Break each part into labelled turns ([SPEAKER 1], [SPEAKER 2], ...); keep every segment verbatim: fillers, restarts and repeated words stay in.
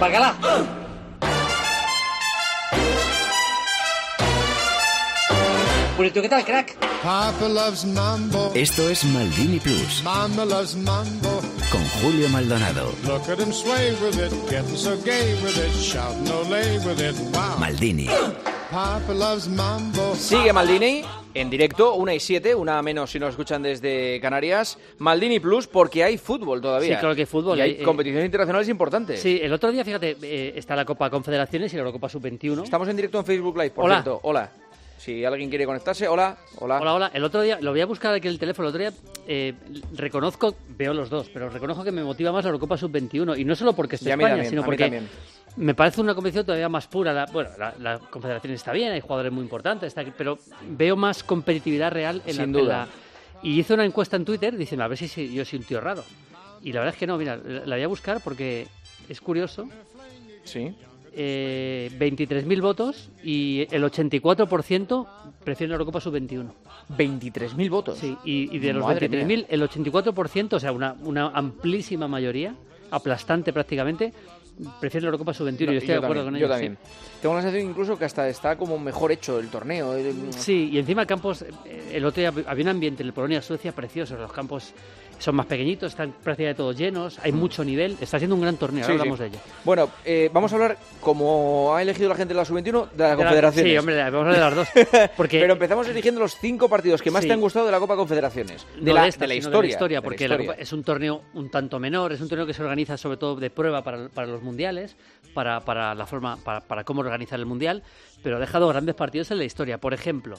[SPEAKER 1] Bacalá. Purito, ¿qué tal, crack?
[SPEAKER 2] Papa loves mambo.
[SPEAKER 3] Esto es Maldini Plus.
[SPEAKER 2] Mama loves mambo.
[SPEAKER 3] Con Julio Maldonado.
[SPEAKER 2] Look at him sway with it, getting so gay with it, shouting olé with it, wow.
[SPEAKER 3] Maldini.
[SPEAKER 2] Papa loves mambo.
[SPEAKER 4] Sigue Maldini en directo, una y siete, una menos si nos escuchan desde Canarias. Maldini Plus, porque hay fútbol todavía.
[SPEAKER 5] Sí, claro que hay fútbol.
[SPEAKER 4] Y hay
[SPEAKER 5] eh,
[SPEAKER 4] competiciones internacionales importantes.
[SPEAKER 5] Sí, el otro día, fíjate, eh, está la Copa Confederaciones y la Eurocopa sub veintiuno.
[SPEAKER 4] Estamos en directo en Facebook Live, por
[SPEAKER 5] Hola.
[SPEAKER 4] cierto. Hola. Si alguien quiere conectarse, hola, hola.
[SPEAKER 5] Hola, hola. El otro día, lo voy a buscar aquí en el teléfono, el otro día eh, reconozco, veo los dos, pero reconozco que me motiva más la Eurocopa sub veintiuno. Y no solo porque esté
[SPEAKER 4] Y a mí
[SPEAKER 5] España,
[SPEAKER 4] también,
[SPEAKER 5] sino
[SPEAKER 4] a mí
[SPEAKER 5] porque
[SPEAKER 4] también.
[SPEAKER 5] me parece una competición todavía más pura. La, bueno, la, la Confederación está bien, hay jugadores muy importantes, está, pero veo más competitividad real en,
[SPEAKER 4] Sin
[SPEAKER 5] la, en
[SPEAKER 4] duda.
[SPEAKER 5] la... Y hice una encuesta en Twitter diciendo, a ver si, si yo soy un tío raro. Y la verdad es que no, mira, la voy a buscar porque es curioso.
[SPEAKER 4] Sí.
[SPEAKER 5] Eh, veintitrés mil votos y el ochenta y cuatro por ciento prefieren la Eurocopa sub veintiuno.
[SPEAKER 4] veintitrés mil votos.
[SPEAKER 5] Sí, y, y de los
[SPEAKER 4] Madre
[SPEAKER 5] veintitrés mil,
[SPEAKER 4] mía.
[SPEAKER 5] el ochenta y cuatro por ciento, o sea, una, una amplísima mayoría, aplastante prácticamente, prefieren la Eurocopa sub veintiuno.
[SPEAKER 4] No,
[SPEAKER 5] y estoy
[SPEAKER 4] yo
[SPEAKER 5] de acuerdo
[SPEAKER 4] también,
[SPEAKER 5] con
[SPEAKER 4] yo
[SPEAKER 5] ellos.
[SPEAKER 4] también. Tengo la sensación incluso que hasta está como mejor hecho el torneo. eh,
[SPEAKER 5] Sí. Sí, y encima campos, eh, el otro día había un ambiente en el Polonia-Suecia precioso, los campos son más pequeñitos, están prácticamente todos llenos, hay mucho nivel, está siendo un gran torneo,
[SPEAKER 4] Sí,
[SPEAKER 5] ahora hablamos
[SPEAKER 4] sí.
[SPEAKER 5] de ello.
[SPEAKER 4] Bueno, eh, vamos a hablar, como ha elegido la gente de la sub veintiuno, de la
[SPEAKER 5] De la-
[SPEAKER 4] Confederaciones.
[SPEAKER 5] Sí, hombre, vamos a hablar de las dos. Porque
[SPEAKER 4] Pero empezamos eligiendo los cinco partidos que más
[SPEAKER 5] Sí.
[SPEAKER 4] te han gustado de la Copa Confederaciones. De,
[SPEAKER 5] no
[SPEAKER 4] la,
[SPEAKER 5] de, esta,
[SPEAKER 4] de la
[SPEAKER 5] sino
[SPEAKER 4] historia.
[SPEAKER 5] de la historia,
[SPEAKER 4] de la
[SPEAKER 5] porque la
[SPEAKER 4] historia.
[SPEAKER 5] Copa es un torneo un tanto menor, es un torneo que se organiza sobre todo de prueba para, para los mundiales, para, para la forma, para, para cómo organizar el mundial, pero ha dejado grandes partidos en la historia. Por ejemplo,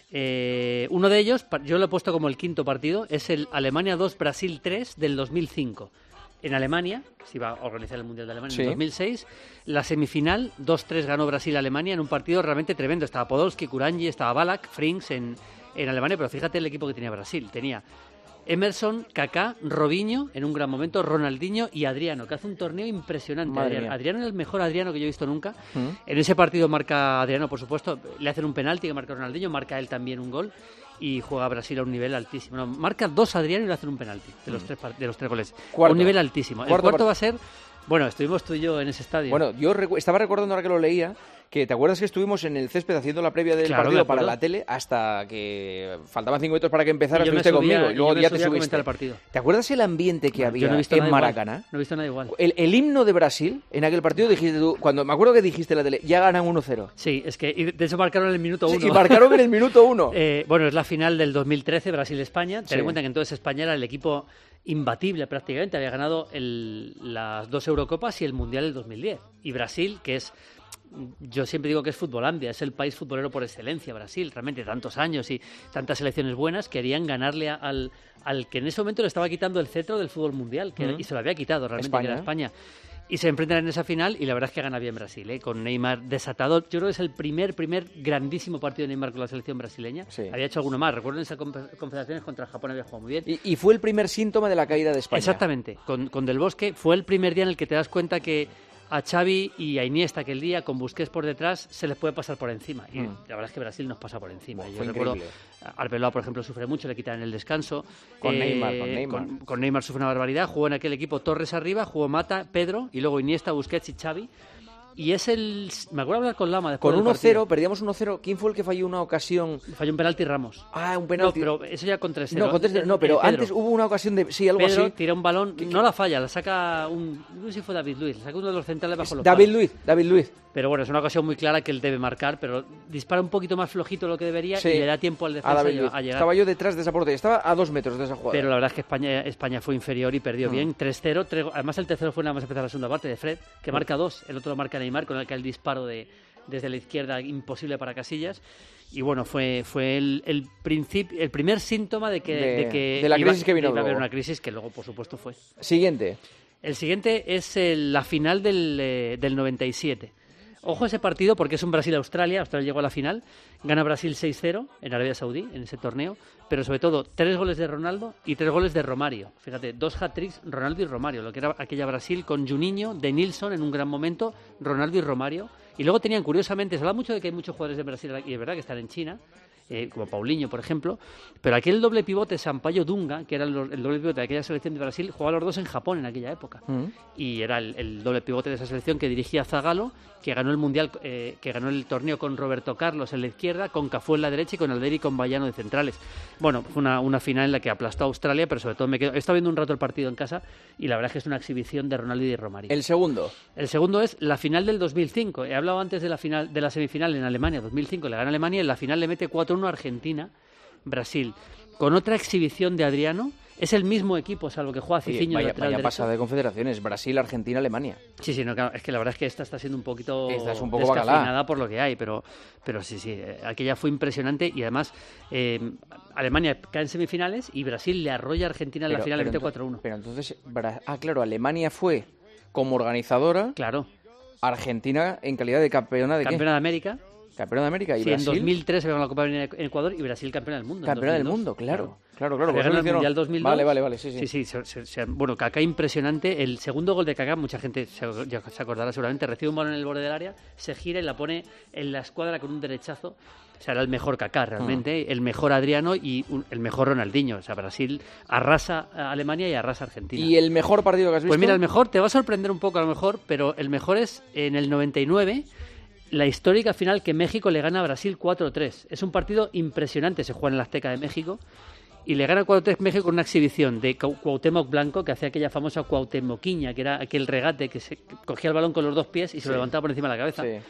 [SPEAKER 5] eh, uno de ellos, pa- yo lo he puesto como el quinto partido, es el Alemania dos, Brasil tres del dos mil cinco. En Alemania, se iba a organizar el Mundial de Alemania
[SPEAKER 4] Sí.
[SPEAKER 5] en dos mil seis, la semifinal dos tres ganó Brasil-Alemania en un partido realmente tremendo. Estaba Podolski, Kuranyi, estaba Ballack, Frings en, en Alemania, pero fíjate el equipo que tenía Brasil. Tenía Emerson, Kaká, Robinho, en un gran momento, Ronaldinho y Adriano, que hace un torneo impresionante.
[SPEAKER 4] Madre
[SPEAKER 5] Adriano.
[SPEAKER 4] mía.
[SPEAKER 5] Adriano es el mejor Adriano que yo he visto nunca.
[SPEAKER 4] ¿Mm?
[SPEAKER 5] En ese partido marca Adriano, por supuesto, le hacen un penalti que marca Ronaldinho, marca él también un gol y juega Brasil a un nivel altísimo. No, marca dos Adriano y le hacen un penalti de los tres, par- de los tres goles.
[SPEAKER 4] Cuarto.
[SPEAKER 5] Un nivel altísimo.
[SPEAKER 4] Cuarto
[SPEAKER 5] el cuarto
[SPEAKER 4] part-
[SPEAKER 5] va a ser... Bueno, estuvimos tú y yo en ese estadio.
[SPEAKER 4] Bueno, yo recu- estaba recordando ahora que lo leía, que te acuerdas que estuvimos en el césped haciendo la previa del
[SPEAKER 5] Claro, me
[SPEAKER 4] partido
[SPEAKER 5] acuerdo.
[SPEAKER 4] para la tele hasta que faltaban cinco minutos para que empezara,
[SPEAKER 5] Y yo me
[SPEAKER 4] estuviste
[SPEAKER 5] subía-
[SPEAKER 4] conmigo y
[SPEAKER 5] y
[SPEAKER 4] luego
[SPEAKER 5] yo me
[SPEAKER 4] ya te
[SPEAKER 5] subía a
[SPEAKER 4] subiste.
[SPEAKER 5] comentar el partido.
[SPEAKER 4] ¿Te acuerdas el ambiente que
[SPEAKER 5] Yo
[SPEAKER 4] había
[SPEAKER 5] no he visto
[SPEAKER 4] en
[SPEAKER 5] nada igual.
[SPEAKER 4] Maracaná?
[SPEAKER 5] No he visto nada igual.
[SPEAKER 4] El, el himno de Brasil, en aquel partido dijiste tú, cuando me acuerdo que dijiste en la tele, ya ganan uno cero.
[SPEAKER 5] Sí, es que y de eso marcaron en el minuto uno.
[SPEAKER 4] Sí, y marcaron en el minuto uno.
[SPEAKER 5] Eh, bueno, es la final del dos mil trece, Brasil-España. Ten
[SPEAKER 4] Sí.
[SPEAKER 5] en cuenta que entonces España era el equipo imbatible prácticamente. Había ganado el- las dos Eurocopas y el Mundial del dos mil diez. Y Brasil, que es... Yo siempre digo que es Futbolandia, es el país futbolero por excelencia, Brasil. Realmente tantos años y tantas selecciones buenas querían ganarle a- al, al que en ese momento le estaba quitando el cetro del fútbol mundial, que era-
[SPEAKER 4] Ujú.
[SPEAKER 5] y se lo había quitado realmente,
[SPEAKER 4] España,
[SPEAKER 5] que era
[SPEAKER 4] ¿eh?
[SPEAKER 5] España. Y se enfrentan en esa final y la verdad es que gana bien Brasil, ¿eh? Con Neymar desatado. Yo creo que es el primer, primer grandísimo partido de Neymar con la selección brasileña.
[SPEAKER 4] Sí.
[SPEAKER 5] Había hecho alguno más. Recuerdo en esas confe- confederaciones contra Japón había jugado muy bien.
[SPEAKER 4] Y, y fue el primer síntoma de la caída de España.
[SPEAKER 5] Exactamente. Con, con Del Bosque fue el primer día en el que te das cuenta que a Xavi y a Iniesta aquel día, con Busquets por detrás, se les puede pasar por encima. Y
[SPEAKER 4] Mm.
[SPEAKER 5] la verdad es que Brasil nos pasa por encima.
[SPEAKER 4] Buah,
[SPEAKER 5] Yo
[SPEAKER 4] fue
[SPEAKER 5] recuerdo,
[SPEAKER 4] increíble.
[SPEAKER 5] Arbeloa, por ejemplo, sufre mucho, le quitan el descanso.
[SPEAKER 4] Con Neymar, con Neymar.
[SPEAKER 5] Con, con Neymar sufre una barbaridad. Jugó en aquel equipo Torres arriba, jugó Mata, Pedro, y luego Iniesta, Busquets y Xavi. Y es el... Me acuerdo hablar con Lama después
[SPEAKER 4] Con
[SPEAKER 5] del
[SPEAKER 4] uno cero,
[SPEAKER 5] partido.
[SPEAKER 4] perdíamos uno cero. ¿Quién fue el que falló una ocasión?
[SPEAKER 5] Falló un penalti Ramos.
[SPEAKER 4] Ah, un
[SPEAKER 5] No,
[SPEAKER 4] penalti.
[SPEAKER 5] pero eso ya con tres cero.
[SPEAKER 4] No, con tres cero, no, pero
[SPEAKER 5] Eh, Pedro.
[SPEAKER 4] antes hubo una ocasión de... Sí, algo
[SPEAKER 5] Pedro
[SPEAKER 4] así.
[SPEAKER 5] tira un balón, no la falla, la saca un... No sé si fue David Luiz, la saca uno de los centrales bajo los
[SPEAKER 4] David
[SPEAKER 5] palos.
[SPEAKER 4] Luiz, David Luiz.
[SPEAKER 5] Pero bueno, es una ocasión muy clara que él debe marcar, pero dispara un poquito más flojito de lo que debería
[SPEAKER 4] Sí.
[SPEAKER 5] y le da tiempo al
[SPEAKER 4] A
[SPEAKER 5] defensa
[SPEAKER 4] David
[SPEAKER 5] a,
[SPEAKER 4] Luiz.
[SPEAKER 5] a llegar.
[SPEAKER 4] Estaba yo detrás de esa portería. Estaba a dos metros de esa jugada.
[SPEAKER 5] Pero la verdad es que España, España fue inferior y perdió
[SPEAKER 4] Mm.
[SPEAKER 5] bien. tres cero. tres- Además, el tercero fue nada más empezar la segunda parte de Fred, que marca dos. El otro lo marca Neymar, con el que el disparo de, desde la izquierda imposible para Casillas. Y bueno, fue, fue el, el, principio, el primer síntoma de que,
[SPEAKER 4] De-
[SPEAKER 5] de que
[SPEAKER 4] de la
[SPEAKER 5] iba,
[SPEAKER 4] crisis que vino
[SPEAKER 5] iba a haber
[SPEAKER 4] luego.
[SPEAKER 5] una crisis que luego, por supuesto, fue.
[SPEAKER 4] Siguiente.
[SPEAKER 5] El siguiente es el- la final del, eh, del noventa y siete. Ojo a ese partido porque es un Brasil-Australia. Australia llegó a la final. Gana Brasil seis cero en Arabia Saudí, en ese torneo. Pero sobre todo, tres goles de Ronaldo y tres goles de Romario. Fíjate, dos hat-tricks, Ronaldo y Romario. Lo que era aquella Brasil con Juninho, De Nilsson en un gran momento, Ronaldo y Romario. Y luego tenían, curiosamente, se habla mucho de que hay muchos jugadores de Brasil, y es verdad que están en China. eh, como Paulinho, por ejemplo. Pero aquel doble pivote, Sampaio Dunga, que era el, el doble pivote de aquella selección de Brasil, jugaba los dos en Japón en aquella época. Mm. Y era el, el doble pivote de esa selección que dirigía Zagallo, que ganó el mundial, eh, que ganó el torneo con Roberto Carlos en la izquierda, con Cafú en la derecha y con Alderi y con Bayano de centrales. Bueno, fue una, una final en la que aplastó a Australia, pero sobre todo me quedo... He estado viendo un rato el partido en casa y la verdad es que es una exhibición de Ronaldo y de Romario.
[SPEAKER 4] ¿El segundo?
[SPEAKER 5] El segundo es la final del dos mil cinco. He hablado antes de la final de la semifinal en Alemania, dos mil cinco, le gana Alemania y en la final le mete cuatro uno a Argentina, Brasil. Con otra exhibición de Adriano. Es el mismo equipo, salvo que juega Cicinho.
[SPEAKER 4] Vaya, vaya pasada de confederaciones, Brasil, Argentina, Alemania.
[SPEAKER 5] Sí, sí, no, claro, es que la verdad es que esta está siendo un poquito
[SPEAKER 4] esta es un poco
[SPEAKER 5] descafeinada por lo que hay, pero, pero sí, sí, aquella fue impresionante y además eh, Alemania cae en semifinales y Brasil le arrolla a Argentina en
[SPEAKER 4] pero,
[SPEAKER 5] la final, le mete
[SPEAKER 4] cuatro
[SPEAKER 5] uno.
[SPEAKER 4] Pero entonces, ah, claro, Alemania fue como organizadora.
[SPEAKER 5] Claro.
[SPEAKER 4] Argentina en calidad de campeona de
[SPEAKER 5] Campeona
[SPEAKER 4] ¿qué?
[SPEAKER 5] de América.
[SPEAKER 4] Campeona de América y
[SPEAKER 5] sí,
[SPEAKER 4] Brasil.
[SPEAKER 5] en dos mil tres se ganó la Copa en Ecuador y Brasil campeona del mundo.
[SPEAKER 4] Campeona del mundo, claro. Claro, claro.
[SPEAKER 5] Ganó el Mundial dos mil dos.
[SPEAKER 4] Vale, vale, vale. Sí, sí.
[SPEAKER 5] sí, sí se, se, se, bueno, Kaká impresionante. El segundo gol de Kaká, mucha gente se, ya se acordará seguramente, recibe un balón en el borde del área, se gira y la pone en la escuadra con un derechazo. O sea, era el mejor Kaká realmente, mm. el mejor Adriano y un, el mejor Ronaldinho. O sea, Brasil arrasa a Alemania y arrasa a Argentina.
[SPEAKER 4] ¿Y el mejor partido que has visto?
[SPEAKER 5] Pues mira, el mejor, te va a sorprender un poco a lo mejor, pero el mejor es en el noventa y nueve... la histórica final que México le gana a Brasil cuatro tres. Es un partido impresionante, se juega en el Azteca de México y le gana cuatro tres México con una exhibición de Cuauhtémoc Blanco, que hacía aquella famosa Cuauhtémoquiña, que era aquel regate que se cogía el balón con los dos pies y se sí. lo levantaba por encima de la cabeza. Sí.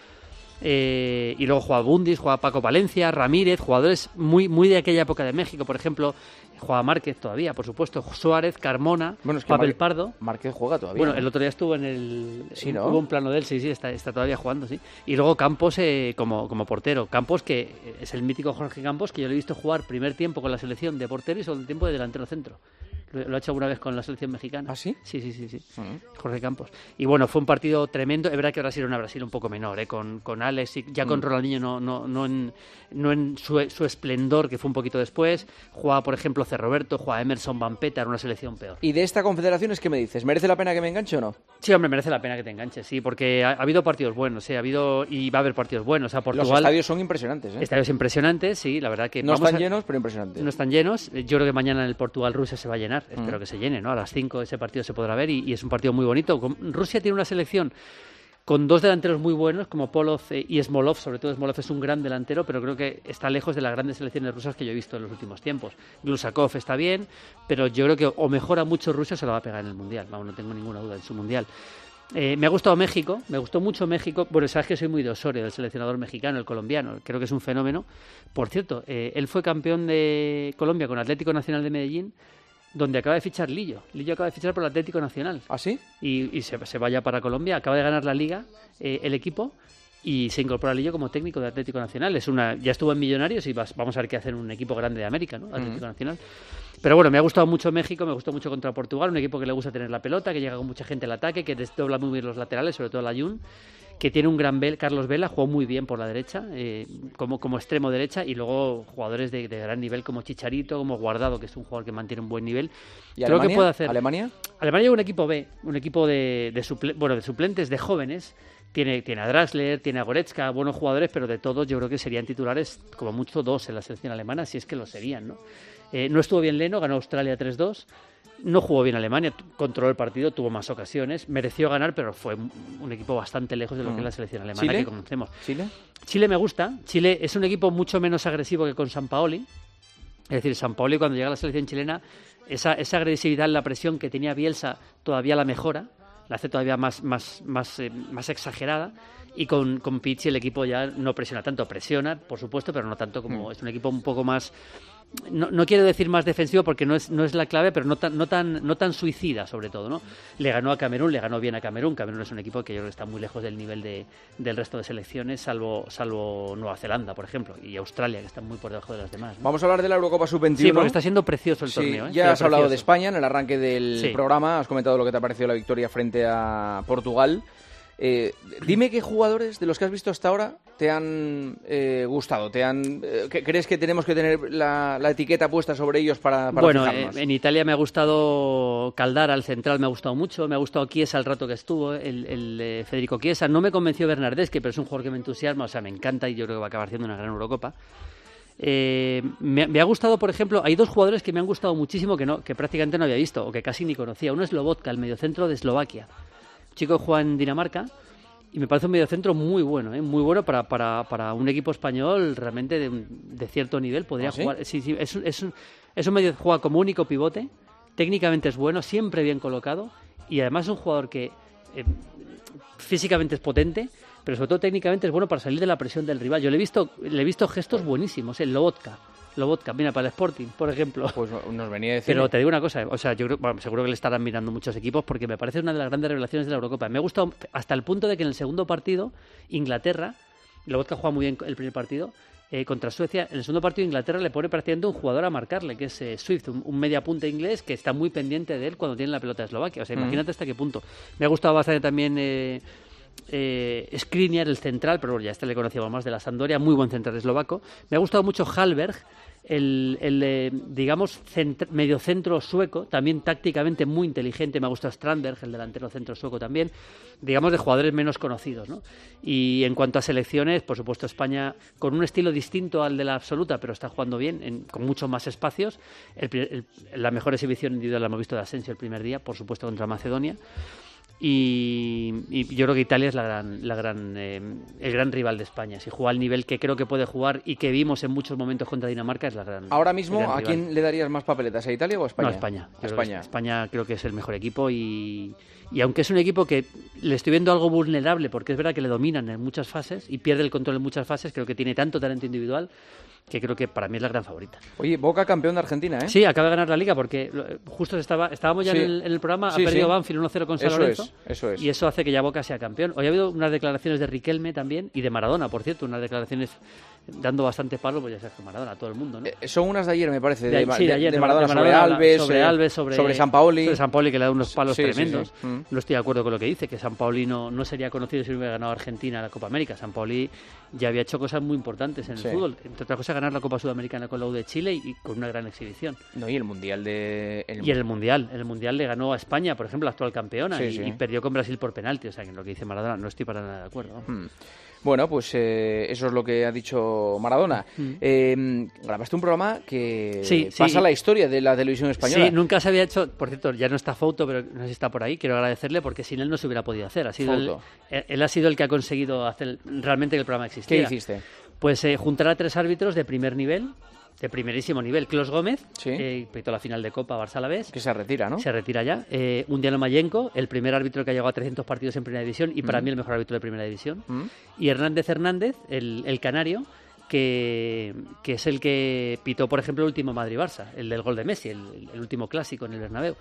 [SPEAKER 5] Eh, y luego jugaba Bundis, jugaba Paco Palencia, Ramírez, jugadores muy, muy de aquella época de México, por ejemplo, jugaba Márquez todavía, por supuesto, Suárez, Carmona,
[SPEAKER 4] bueno, es que
[SPEAKER 5] Pavel
[SPEAKER 4] Márquez,
[SPEAKER 5] Pardo.
[SPEAKER 4] Márquez juega todavía.
[SPEAKER 5] Bueno,
[SPEAKER 4] ¿no?
[SPEAKER 5] el otro día estuvo en el...
[SPEAKER 4] Sí, ¿no?
[SPEAKER 5] Hubo un plano de él, sí, sí, está, está todavía jugando, sí. Y luego Campos eh, como, como portero. Campos, que es el mítico Jorge Campos, que yo le he visto jugar primer tiempo con la selección de portero y segundo tiempo de delantero centro. Lo, lo ha hecho alguna vez con la selección mexicana.
[SPEAKER 4] ¿Ah, sí?
[SPEAKER 5] Sí, sí, sí, sí.
[SPEAKER 4] Uh-huh.
[SPEAKER 5] Jorge Campos. Y bueno, fue un partido tremendo. Es verdad que Brasil era una Brasil un poco menor, ¿eh? Con, con Alex y ya con uh-huh. Ronaldinho no, no, no en, no en su, su esplendor, que fue un poquito después. Jugaba, por ejemplo, C. Roberto, jugaba Emerson Vampeta, era una selección peor.
[SPEAKER 4] ¿Y de esta confederación es qué me dices? ¿Merece la pena que me enganche o no?
[SPEAKER 5] Sí, hombre, merece la pena que te enganches, sí, porque ha, ha habido partidos buenos, sí, ha habido y va a haber partidos buenos. O sea, Portugal,
[SPEAKER 4] los estadios son impresionantes, ¿eh?
[SPEAKER 5] Estadios impresionantes, sí, la verdad que...
[SPEAKER 4] No
[SPEAKER 5] vamos
[SPEAKER 4] están
[SPEAKER 5] a...
[SPEAKER 4] llenos, pero impresionantes.
[SPEAKER 5] No están llenos. Yo creo que mañana en el Portugal-Rusia se va a llenar. Mm. Espero que se llene, ¿no? A las cinco ese partido se podrá ver y, y es un partido muy bonito. Rusia tiene una selección con dos delanteros muy buenos, como Polov y Smolov. Sobre todo Smolov es un gran delantero, pero creo que está lejos de las grandes selecciones rusas que yo he visto en los últimos tiempos. Glusakov está bien, pero yo creo que o mejora mucho Rusia o se lo va a pegar en el Mundial. Vamos, no tengo ninguna duda en su Mundial. Eh, me ha gustado México, me gustó mucho México. Bueno, sabes que soy muy de Osorio, del seleccionador mexicano, el colombiano. Creo que es un fenómeno. Por cierto, eh, él fue campeón de Colombia con Atlético Nacional de Medellín, donde acaba de fichar Lillo. Lillo acaba de fichar por el Atlético Nacional.
[SPEAKER 4] ¿Ah, sí?
[SPEAKER 5] Y, y se, se vaya para Colombia. Acaba de ganar la Liga, eh, el equipo, y se incorpora Lillo como técnico de Atlético Nacional. Es una, ya estuvo en Millonarios y vas, vamos a ver qué hacen un equipo grande de América, ¿no? Atlético uh-huh. Nacional. Pero bueno, me ha gustado mucho México, me gustó mucho contra Portugal, un equipo que le gusta tener la pelota, que llega con mucha gente al ataque, que desdobla muy bien los laterales, sobre todo la Jun, que tiene un gran Bel, Carlos Vela, jugó muy bien por la derecha, eh, como, como extremo derecha, y luego jugadores de, de gran nivel como Chicharito, como Guardado, que es un jugador que mantiene un buen nivel.
[SPEAKER 4] ¿Y
[SPEAKER 5] Creo
[SPEAKER 4] Alemania?
[SPEAKER 5] que puede hacer...
[SPEAKER 4] ¿Alemania?
[SPEAKER 5] Alemania es un equipo B, un equipo de, de, suple... bueno, de suplentes, de jóvenes. Tiene, tiene a Draxler, tiene a Goretzka, buenos jugadores, pero de todos yo creo que serían titulares como mucho dos en la selección alemana, si es que lo serían, ¿no? Eh, no estuvo bien Leno, ganó Australia tres dos. No jugó bien Alemania, controló el partido, tuvo más ocasiones, mereció ganar, pero fue un equipo bastante lejos de lo que es la selección alemana
[SPEAKER 4] ¿Chile?
[SPEAKER 5] que conocemos.
[SPEAKER 4] ¿Chile?
[SPEAKER 5] Chile me gusta. Chile es un equipo mucho menos agresivo que con Sampaoli. Es decir, Sampaoli cuando llega a la selección chilena, esa, esa agresividad, la presión que tenía Bielsa todavía la mejora, la hace todavía más, más, más, eh, más exagerada. Y con, con Pizzi el equipo ya no presiona tanto, presiona, por supuesto, pero no tanto como... Mm. Es un equipo un poco más... No, no quiero decir más defensivo porque no es, no es la clave, pero no tan, no tan, no tan suicida, sobre todo, ¿no? Le ganó a Camerún, le ganó bien a Camerún. Camerún es un equipo que yo creo que está muy lejos del nivel de, del resto de selecciones, salvo, salvo Nueva Zelanda, por ejemplo, y Australia, que están muy por debajo de las demás, ¿no?
[SPEAKER 4] Vamos a hablar de la Eurocopa sub veintiuno.
[SPEAKER 5] Sí, porque está siendo precioso el
[SPEAKER 4] sí,
[SPEAKER 5] torneo, ¿eh?
[SPEAKER 4] Ya
[SPEAKER 5] Pero
[SPEAKER 4] has hablado
[SPEAKER 5] precioso.
[SPEAKER 4] de España en el arranque del
[SPEAKER 5] sí.
[SPEAKER 4] programa, has comentado lo que te ha parecido la victoria frente a Portugal. Eh, dime qué jugadores de los que has visto hasta ahora te han eh, gustado, te han eh, ¿crees que tenemos que tener la, la etiqueta puesta sobre ellos para, para
[SPEAKER 5] Bueno,
[SPEAKER 4] fijarnos?
[SPEAKER 5] Eh, en Italia me ha gustado Caldara, el central, me ha gustado mucho, me ha gustado Chiesa el rato que estuvo, el, el eh, Federico Chiesa. No me convenció Bernardeschi, pero es un jugador que me entusiasma, o sea, me encanta y yo creo que va a acabar siendo una gran Eurocopa. Eh, me, me ha gustado, por ejemplo, hay dos jugadores que me han gustado muchísimo que no que prácticamente no había visto o que casi ni conocía. Uno es Lobotka, el mediocentro de Eslovaquia, un chico que juega en Dinamarca y me parece un mediocentro muy bueno, ¿eh? Muy bueno para, para, para un equipo español realmente de, de cierto nivel. Podría
[SPEAKER 4] ¿Ah, sí?
[SPEAKER 5] jugar. Sí, sí, es, es, un, es un medio juega como único pivote, técnicamente es bueno, siempre bien colocado y además es un jugador que eh, físicamente es potente, pero sobre todo técnicamente es bueno para salir de la presión del rival. Yo le he visto, le he visto gestos buenísimos, el Lobotka. Lobotka, mira, para el Sporting, por ejemplo.
[SPEAKER 4] Pues nos venía a decir.
[SPEAKER 5] Pero te digo una cosa, o sea, yo creo, bueno, seguro que le estarán mirando muchos equipos porque me parece una de las grandes revelaciones de la Eurocopa. Me ha gustado hasta el punto de que en el segundo partido, Inglaterra, Lobotka juega muy bien el primer partido, eh, contra Suecia, en el segundo partido Inglaterra le pone prácticamente un jugador a marcarle, que es eh, Swift, un, un media punta inglés que está muy pendiente de él cuando tiene la pelota de Eslovaquia. O sea, mm. imagínate hasta qué punto. Me ha gustado bastante también... Eh, Eh, Skriniar, el central, pero bueno, ya este le conocíamos más de la Sampdoria, muy buen central eslovaco. Me ha gustado mucho Hallberg, el, el eh, digamos, centro, mediocentro sueco, también tácticamente muy inteligente. Me ha gustado Strandberg, el delantero centro sueco también, digamos, de jugadores menos conocidos, ¿no? Y en cuanto a selecciones, por supuesto España, con un estilo distinto al de la absoluta, pero está jugando bien, en, con muchos más espacios. El, el, la mejor exhibición individual la hemos visto de Asensio el primer día, por supuesto contra Macedonia. Y, y yo creo que Italia es la gran, la gran, eh, el gran rival de España. Si juega al nivel que creo que puede jugar y que vimos en muchos momentos contra Dinamarca, es la gran.
[SPEAKER 4] Ahora mismo,
[SPEAKER 5] gran
[SPEAKER 4] ¿a
[SPEAKER 5] rival.
[SPEAKER 4] quién le darías más papeletas? ¿A Italia o a España?
[SPEAKER 5] No, a España.
[SPEAKER 4] A España.
[SPEAKER 5] Que España creo que es el mejor equipo y, y aunque es un equipo que le estoy viendo algo vulnerable, porque es verdad que le dominan en muchas fases y pierde el control en muchas fases, creo que tiene tanto talento individual que creo que para mí es la gran favorita.
[SPEAKER 4] Oye, Boca campeón de Argentina, ¿eh?
[SPEAKER 5] Sí, acaba de ganar la Liga porque justo estaba, estábamos ya
[SPEAKER 4] sí.
[SPEAKER 5] en, el, en el programa,
[SPEAKER 4] sí,
[SPEAKER 5] ha perdido
[SPEAKER 4] sí.
[SPEAKER 5] Banfield uno cero con San
[SPEAKER 4] eso
[SPEAKER 5] Lorenzo.
[SPEAKER 4] Es, eso es.
[SPEAKER 5] Y eso hace que ya Boca sea campeón. Hoy ha habido unas declaraciones de Riquelme también y de Maradona, por cierto, unas declaraciones dando bastante palo, pues ya sabes que Maradona, a todo el mundo, ¿no?
[SPEAKER 4] Eh, son unas de ayer, me parece, de,
[SPEAKER 5] de, sí, de, ayer,
[SPEAKER 4] de Maradona,
[SPEAKER 5] de
[SPEAKER 4] Maradona sobre Alves,
[SPEAKER 5] sobre,
[SPEAKER 4] eh,
[SPEAKER 5] Alves sobre,
[SPEAKER 4] sobre Sampaoli.
[SPEAKER 5] Sobre Sampaoli, que le da unos palos
[SPEAKER 4] sí,
[SPEAKER 5] tremendos.
[SPEAKER 4] Sí, sí. Mm.
[SPEAKER 5] No estoy de acuerdo con lo que dice, que Sampaoli no, no sería conocido si hubiera ganado Argentina la Copa América. Sampaoli ya había hecho cosas muy importantes en el
[SPEAKER 4] sí.
[SPEAKER 5] fútbol. Entre otras cosas, ganar la Copa Sudamericana con la U de Chile y, y con una gran exhibición.
[SPEAKER 4] No, y el Mundial de... El...
[SPEAKER 5] Y en el Mundial. En el Mundial le ganó a España, por ejemplo, la actual campeona,
[SPEAKER 4] sí,
[SPEAKER 5] y,
[SPEAKER 4] sí.
[SPEAKER 5] y perdió con Brasil por penalti. O sea, que en lo que dice Maradona no estoy para nada de acuerdo. ¿no?
[SPEAKER 4] Mm. Bueno, pues eh, eso es lo que ha dicho Maradona. Mm. Eh, grabaste un programa que
[SPEAKER 5] sí,
[SPEAKER 4] pasa
[SPEAKER 5] sí.
[SPEAKER 4] la historia de la televisión española.
[SPEAKER 5] Sí, nunca se había hecho... Por cierto, ya no está Fouto, pero no sé si está por ahí. Quiero agradecerle porque sin él no se hubiera podido hacer. Ha sido él, él ha sido el que ha conseguido hacer realmente que el programa existiera.
[SPEAKER 4] ¿Qué hiciste?
[SPEAKER 5] Pues eh, juntar a tres árbitros de primer nivel, de primerísimo nivel. Clos Gómez,
[SPEAKER 4] sí.
[SPEAKER 5] eh, pitó la final de Copa Barça-Alavés.
[SPEAKER 4] Que se retira, ¿no?
[SPEAKER 5] Se retira ya. Eh, Undiano Mayenko, el primer árbitro que ha llegado a trescientos partidos en Primera División y para mm. mí el mejor árbitro de Primera División. Mm. Y Hernández Hernández, el, el canario, que, que es el que pitó, por ejemplo, el último Madrid-Barça, el del gol de Messi, el, el último clásico en el Bernabéu.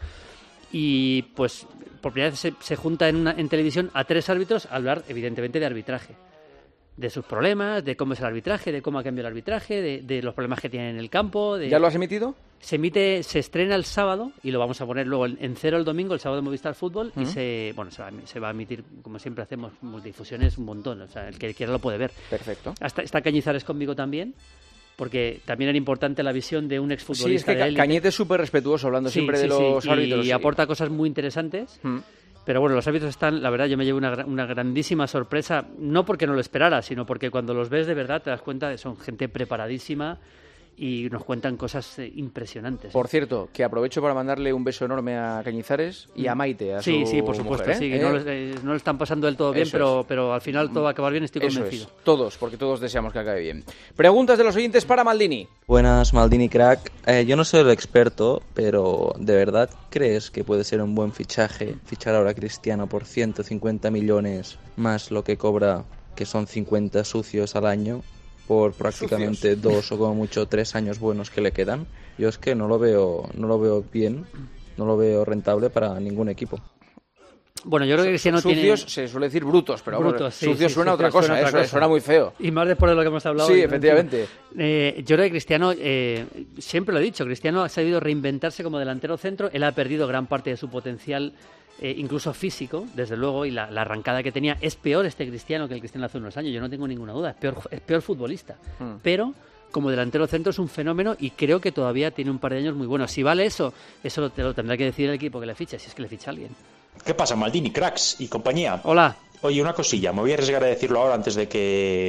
[SPEAKER 5] Y pues por primera vez se, se junta en, una, en televisión a tres árbitros a hablar, evidentemente, de arbitraje. De sus problemas, de cómo es el arbitraje, de cómo ha cambiado el arbitraje, de, de los problemas que tienen en el campo. De...
[SPEAKER 4] ¿Ya lo has emitido?
[SPEAKER 5] Se emite, se estrena el sábado y lo vamos a poner luego en cero el domingo, el sábado de Movistar Fútbol, uh-huh. y se, bueno, se va, se va a emitir, como siempre hacemos, multidifusiones un montón, o sea, el que quiera lo puede ver.
[SPEAKER 4] Perfecto.
[SPEAKER 5] Hasta, está Cañizares conmigo también, porque también era importante la visión de un exfutbolista.
[SPEAKER 4] Sí, es que Cañete es súper respetuoso, hablando
[SPEAKER 5] sí,
[SPEAKER 4] siempre
[SPEAKER 5] sí,
[SPEAKER 4] de los
[SPEAKER 5] sí.
[SPEAKER 4] árbitros.
[SPEAKER 5] Y
[SPEAKER 4] sí.
[SPEAKER 5] aporta cosas muy interesantes. Uh-huh. Pero bueno, los árbitros están, la verdad, yo me llevo una, una grandísima sorpresa, no porque no lo esperara, sino porque cuando los ves de verdad te das cuenta de que son gente preparadísima y nos cuentan cosas eh, impresionantes.
[SPEAKER 4] Por cierto, que aprovecho para mandarle un beso enorme a Cañizares y a Maite, a
[SPEAKER 5] sí,
[SPEAKER 4] su
[SPEAKER 5] sí, por supuesto,
[SPEAKER 4] mujer, ¿eh?
[SPEAKER 5] sí, que
[SPEAKER 4] ¿Eh?
[SPEAKER 5] no, eh, no lo están pasando del todo bien, pero,
[SPEAKER 4] es.
[SPEAKER 5] pero al final todo va a acabar bien, estoy convencido.
[SPEAKER 4] Eso es. Todos, porque todos deseamos que acabe bien. Preguntas de los oyentes para Maldini.
[SPEAKER 6] Buenas, Maldini crack. Eh, yo no soy el experto, pero ¿de verdad crees que puede ser un buen fichaje fichar ahora a Cristiano por ciento cincuenta millones más lo que cobra, que son cincuenta sucios al año, por prácticamente Sucios. dos o como mucho tres años buenos que le quedan? Yo es que no lo veo, no lo veo bien, no lo veo rentable para ningún equipo.
[SPEAKER 5] Bueno, yo creo que Cristiano
[SPEAKER 4] sucios
[SPEAKER 5] tiene...
[SPEAKER 4] se suele decir brutos, pero
[SPEAKER 5] brutos,
[SPEAKER 4] bueno,
[SPEAKER 5] sí,
[SPEAKER 4] sucios
[SPEAKER 5] sí,
[SPEAKER 4] suena
[SPEAKER 5] sucios
[SPEAKER 4] otra cosa,
[SPEAKER 5] suena
[SPEAKER 4] eso
[SPEAKER 5] otra cosa.
[SPEAKER 4] suena muy feo.
[SPEAKER 5] Y más después de lo que hemos hablado.
[SPEAKER 4] Sí,
[SPEAKER 5] hoy,
[SPEAKER 4] efectivamente.
[SPEAKER 5] Eh, yo creo que Cristiano, eh, siempre lo he dicho, Cristiano ha sabido reinventarse como delantero centro, él ha perdido gran parte de su potencial, eh, incluso físico, desde luego, y la, la arrancada que tenía. Es peor este Cristiano que el Cristiano hace unos años, yo no tengo ninguna duda, es peor, es peor futbolista, hmm. pero... como delantero centro es un fenómeno y creo que todavía tiene un par de años muy buenos. Si vale eso, eso lo, te lo tendrá que decir el equipo que le ficha, si es que le ficha a alguien.
[SPEAKER 7] ¿Qué pasa, Maldini, cracks y compañía?
[SPEAKER 5] Hola.
[SPEAKER 7] Oye, una cosilla, me voy a arriesgar a decirlo ahora antes de que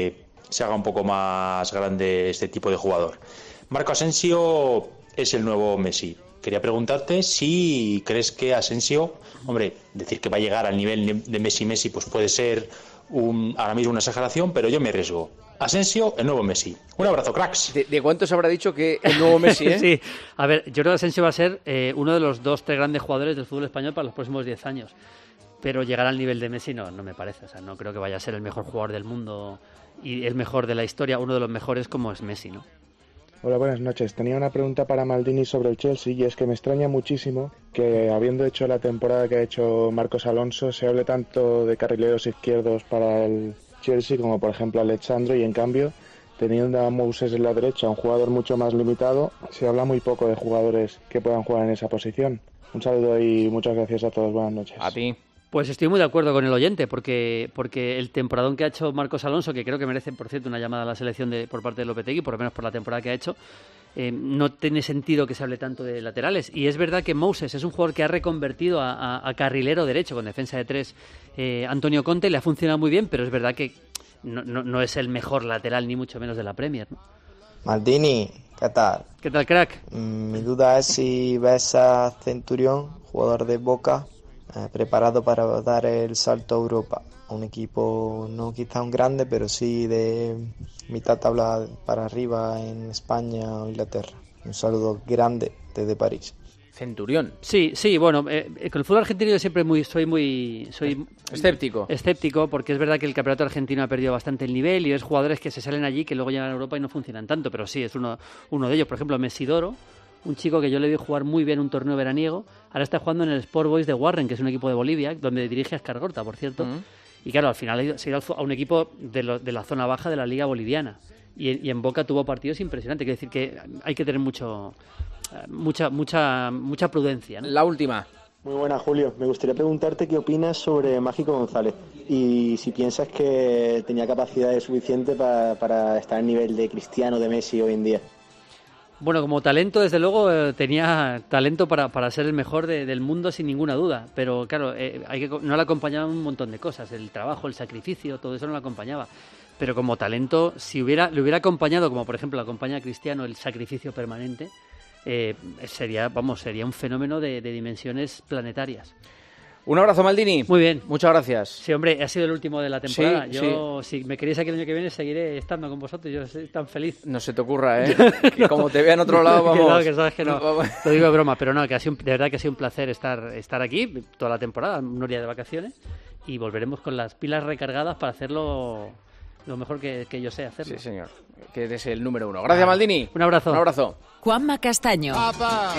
[SPEAKER 7] se haga un poco más grande este tipo de jugador. Marco Asensio es el nuevo Messi. Quería preguntarte si crees que Asensio, hombre, decir que va a llegar al nivel de Messi Messi, pues puede ser un, ahora mismo una exageración, pero yo me arriesgo. Asensio, el nuevo Messi. Un abrazo, cracks.
[SPEAKER 4] ¿De, de cuántos habrá dicho que el nuevo Messi, eh?
[SPEAKER 5] Sí, a ver, yo creo que Asensio va a ser eh, uno de los dos, tres grandes jugadores del fútbol español para los próximos diez años. Pero llegar al nivel de Messi no, no me parece. O sea, no creo que vaya a ser el mejor jugador del mundo y el mejor de la historia, uno de los mejores como es Messi, ¿no?
[SPEAKER 8] Hola, buenas noches. Tenía una pregunta para Maldini sobre el Chelsea y es que me extraña muchísimo que, habiendo hecho la temporada que ha hecho Marcos Alonso, se hable tanto de carrileros izquierdos para el Chelsea como por ejemplo Alexandro, y en cambio, teniendo a Moses en la derecha, un jugador mucho más limitado, se habla muy poco de jugadores que puedan jugar en esa posición. Un saludo y muchas gracias a todos. Buenas noches.
[SPEAKER 4] A ti.
[SPEAKER 5] Pues estoy muy de acuerdo con el oyente, porque porque el temporadón que ha hecho Marcos Alonso, que creo que merece, por cierto, una llamada a la selección de, por parte de Lopetegui, por lo menos por la temporada que ha hecho, eh, no tiene sentido que se hable tanto de laterales. Y es verdad que Moses es un jugador que ha reconvertido a, a, a carrilero derecho con defensa de tres eh, Antonio Conte, le ha funcionado muy bien, pero es verdad que no, no, no es el mejor lateral, ni mucho menos de la Premier, ¿no?
[SPEAKER 9] Maldini, ¿qué tal?
[SPEAKER 5] ¿Qué tal, crack?
[SPEAKER 9] Mm, mi duda es si ves a Centurión, jugador de Boca, eh, preparado para dar el salto a Europa. Un equipo no quizá un grande, pero sí de mitad tabla para arriba en España o Inglaterra. Un saludo grande desde París.
[SPEAKER 4] Centurión.
[SPEAKER 5] Sí, sí, bueno, eh, con el fútbol argentino yo siempre muy, soy muy soy
[SPEAKER 4] escéptico.
[SPEAKER 5] Escéptico, porque es verdad que el campeonato argentino ha perdido bastante el nivel y es jugadores que se salen allí que luego llegan a Europa y no funcionan tanto, pero sí, es uno, uno de ellos. Por ejemplo, Mesidoro, un chico que yo le vi jugar muy bien un torneo veraniego, ahora está jugando en el Sport Boys de Warren, que es un equipo de Bolivia, donde dirige a Escargorta, por cierto. Uh-huh. Y claro, al final se ha ido a un equipo de, lo, de la zona baja de la Liga Boliviana. Y, y en Boca tuvo partidos impresionantes. Quiere decir que hay que tener mucho... mucha mucha mucha prudencia, ¿no?
[SPEAKER 4] La última.
[SPEAKER 10] Muy buena, Julio. Me gustaría preguntarte qué opinas sobre Mágico González y si piensas que tenía capacidades suficientes para, para estar al nivel de Cristiano, de Messi hoy en día.
[SPEAKER 5] Bueno, como talento, desde luego, eh, tenía talento para, para ser el mejor de, del mundo sin ninguna duda, pero claro, eh, hay que, no le acompañaban un montón de cosas, el trabajo, el sacrificio, todo eso no le acompañaba. Pero como talento, si hubiera le hubiera acompañado, como por ejemplo acompaña a Cristiano, el sacrificio permanente, Eh, sería, vamos, sería un fenómeno de, de dimensiones planetarias.
[SPEAKER 4] Un abrazo, Maldini.
[SPEAKER 5] Muy bien.
[SPEAKER 4] Muchas gracias.
[SPEAKER 5] Sí, hombre, ha sido el último de la temporada.
[SPEAKER 4] Sí,
[SPEAKER 5] yo,
[SPEAKER 4] sí.
[SPEAKER 5] si me queréis aquí el año que viene, seguiré estando con vosotros. Yo soy tan feliz.
[SPEAKER 4] No se te ocurra, ¿eh? Que como te vea en otro lado, vamos.
[SPEAKER 5] Que no, que sabes que no. Lo digo de broma, pero no, que ha sido, de verdad que ha sido un placer estar, estar aquí toda la temporada, un día de vacaciones, y volveremos con las pilas recargadas para hacerlo lo mejor que, que yo sé hacerlo.
[SPEAKER 4] Sí, señor. Que eres el número uno. Gracias, Maldini.
[SPEAKER 5] Un abrazo.
[SPEAKER 4] Un abrazo.
[SPEAKER 11] Juanma Castaño.
[SPEAKER 2] Papa,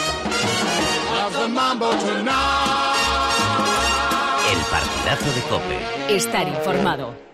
[SPEAKER 2] love the mambo tonight.
[SPEAKER 3] El partidazo de COPE.
[SPEAKER 11] Estar informado.